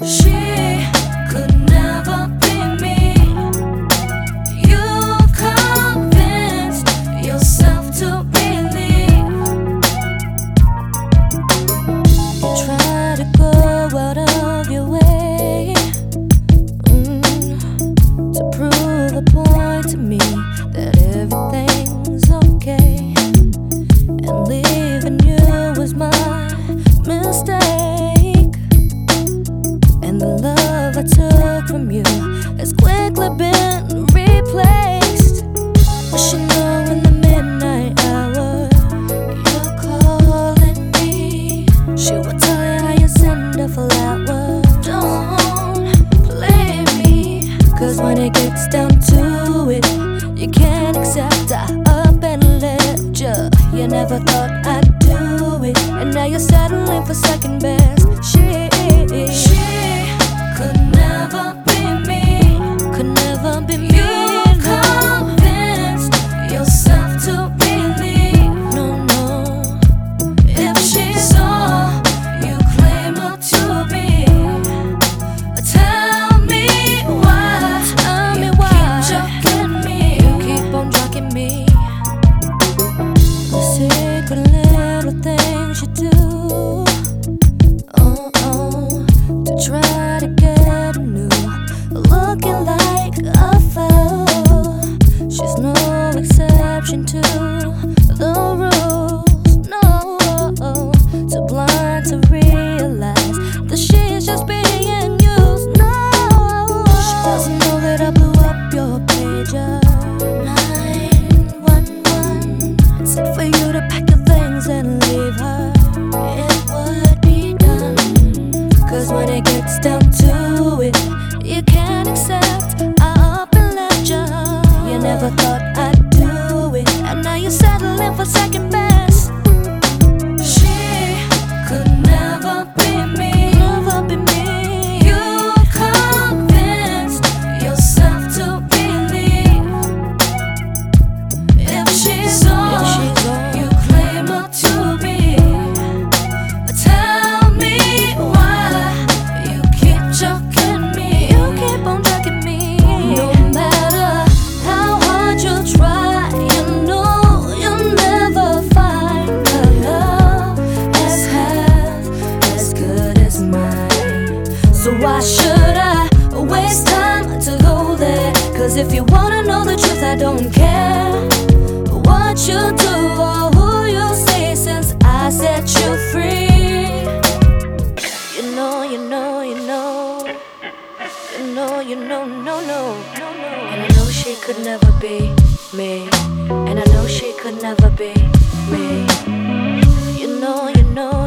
She could never be me. You convinced yourself to believe. You try to go out of your way to prove a point to me that everything's okay, and leaving you was my mistake. And the love I took from you has quickly been replaced. But you know in the midnight hour you're calling me. She will tell you how you send a flower. Don't play me, 'cause when it gets down to it, you can't accept I up and left you. You never thought I'd do it, and now you're settling for second best. She could never be me. Could never be me. You convinced yourself to believe. No. If she's all you claim her to be, tell me why. Keep joking me. You keep on joking me. The secret little things you do, to try to get new, looking like a fool. She's no exception to the rules. No, too blind to realize that she's just being used. No, she doesn't know that I blew up your pager. 911. It said for you to pack your things and leave her. It would be done. 'Cause when it gets down to it, you can't accept I up and left you. You never thought I'd do it, and now you're settling for second best. She could never be me. Never be me. You convinced yourself to believe. If she's all you claim her to be, tell me why you keep joking me. You keep on joking me. No matter how hard you try, you know you'll never find a love as half as good as mine. So why should I waste time to go there? 'Cause if you wanna know the truth, I don't care what you do or who you say, since I set you free. You know. And I know she could never be me. And I know she could never be me. You know.